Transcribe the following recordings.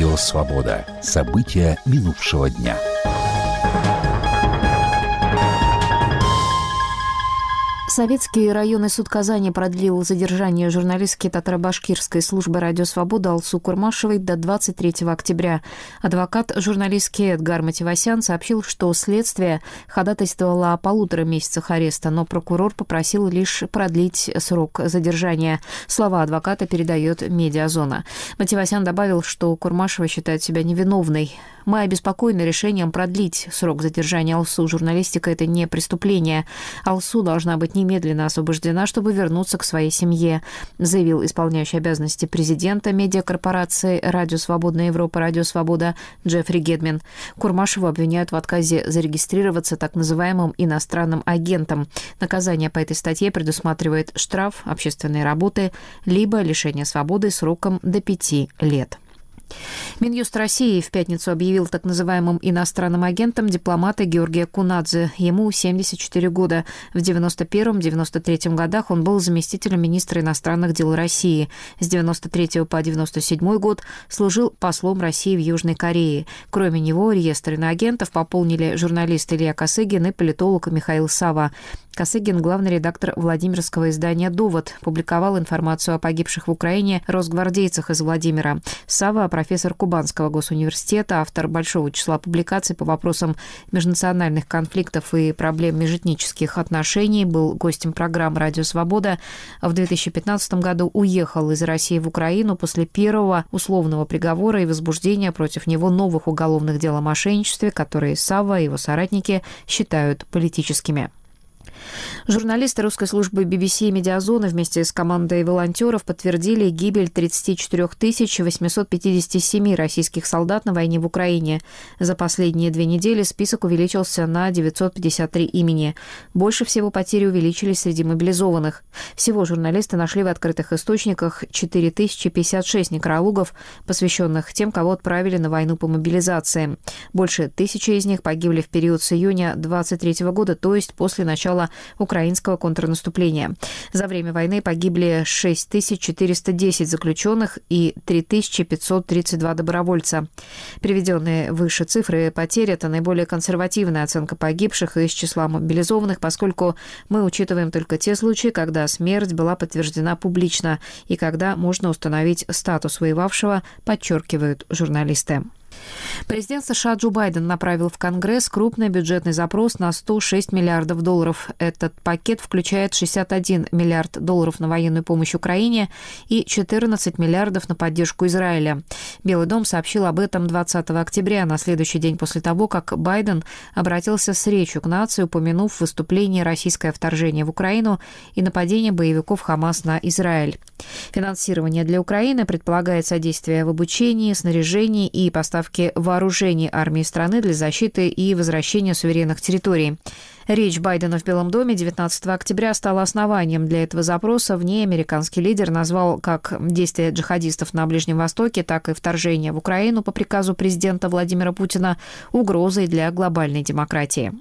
Радио «Свобода». События минувшего дня. Советский районный суд Казани продлил задержание журналистки татаро-башкирской службы «Радио Свобода» Алсу Курмашевой до 23 октября. Адвокат журналистки Эдгар Матевосян сообщил, что следствие ходатайствовало о 1,5 месяцах ареста, но прокурор попросил лишь продлить срок задержания. Слова адвоката передает «Медиазона». Матевосян добавил, что Курмашева считает себя невиновной. «Мы обеспокоены решением продлить срок задержания Алсу. Журналистика – это не преступление. Алсу должна быть немедленно освобождена, чтобы вернуться к своей семье», заявил исполняющий обязанности президента медиакорпорации «Радио Свободная Европа», «Радио Свобода» Джеффри Гедмин. Курмашеву обвиняют в отказе зарегистрироваться так называемым иностранным агентом. Наказание по этой статье предусматривает штраф, общественные работы, либо лишение свободы сроком до 5 лет. Минюст России в пятницу объявил так называемым иностранным агентом дипломата Георгия Кунадзе. Ему 74 года. В 91-93 годах он был заместителем министра иностранных дел России. С 93 по 97 год служил послом России в Южной Корее. Кроме него реестр иноагентов пополнили журналист Илья Косыгин и политолог Михаил Сава. Косыгин, главный редактор владимирского издания «Довод», публиковал информацию о погибших в Украине росгвардейцах из Владимира. Сава, профессор Кубанского госуниверситета, автор большого числа публикаций по вопросам межнациональных конфликтов и проблем межэтнических отношений, был гостем программы «Радио Свобода». В 2015 году уехал из России в Украину после первого условного приговора и возбуждения против него новых уголовных дел о мошенничестве, которые Сава и его соратники считают политическими. Журналисты русской службы BBC и «Медиазона» вместе с командой волонтеров подтвердили гибель 34 857 российских солдат на войне в Украине. За последние 2 недели список увеличился на 953 имени. Больше всего потери увеличились среди мобилизованных. Всего журналисты нашли в открытых источниках 4056 некрологов, посвященных тем, кого отправили на войну по мобилизации. Больше 1000 из них погибли в период с июня 2023 года, то есть после начала украинского контрнаступления. За время войны погибли 6410 заключенных и 3532 добровольца. Приведенные выше цифры потерь – это наиболее консервативная оценка погибших из числа мобилизованных, поскольку мы учитываем только те случаи, когда смерть была подтверждена публично и когда можно установить статус воевавшего, подчеркивают журналисты. Президент США Джо Байден направил в Конгресс крупный бюджетный запрос на $106 миллиардов. Этот пакет включает $61 миллиард на военную помощь Украине и 14 миллиардов на поддержку Израиля. Белый дом сообщил об этом 20 октября, на следующий день после того, как Байден обратился с речью к нации, упомянув в выступлении российское вторжение в Украину и нападение боевиков Хамас на Израиль. Финансирование для Украины предполагает содействие в обучении, снаряжении и поставке вооружений армии страны для защиты и возвращения суверенных территорий. Речь Байдена в Белом доме 19 октября стала основанием для этого запроса. В ней американский лидер назвал как действия джихадистов на Ближнем Востоке, так и вторжение в Украину по приказу президента Владимира Путина угрозой для глобальной демократии.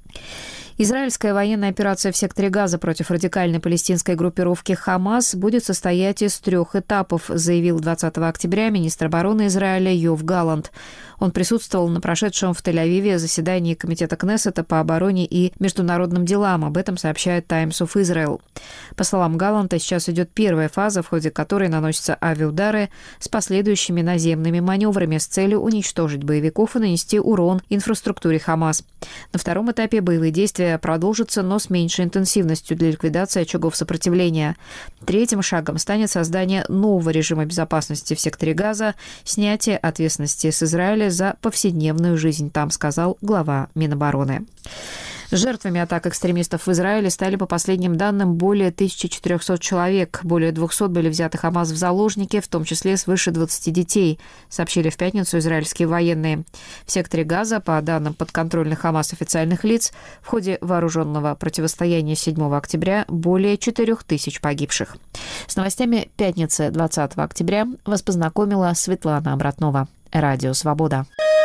Израильская военная операция в секторе Газа против радикальной палестинской группировки «Хамас» будет состоять из 3 этапов, заявил 20 октября министр обороны Израиля Йов Галлант. Он присутствовал на прошедшем в Тель-Авиве заседании Комитета Кнессета по обороне и международным делам. Об этом сообщает Times of Israel. По словам Галланта, сейчас идет первая фаза, в ходе которой наносятся авиаудары с последующими наземными маневрами с целью уничтожить боевиков и нанести урон инфраструктуре Хамас. На втором этапе боевые действия продолжатся, но с меньшей интенсивностью для ликвидации очагов сопротивления. Третьим шагом станет создание нового режима безопасности в секторе Газа, снятие ответственности с Израиля за повседневную жизнь там, сказал глава Минобороны. Жертвами атак экстремистов в Израиле стали, по последним данным, более 1400 человек. Более 200 были взяты Хамас в заложники, в том числе свыше 20 детей, сообщили в пятницу израильские военные. В секторе Газа, по данным подконтрольных Хамас официальных лиц, в ходе вооруженного противостояния 7 октября более 4000 погибших. С новостями пятницы 20 октября вас познакомила Светлана Обратнова. Радио «Свобода».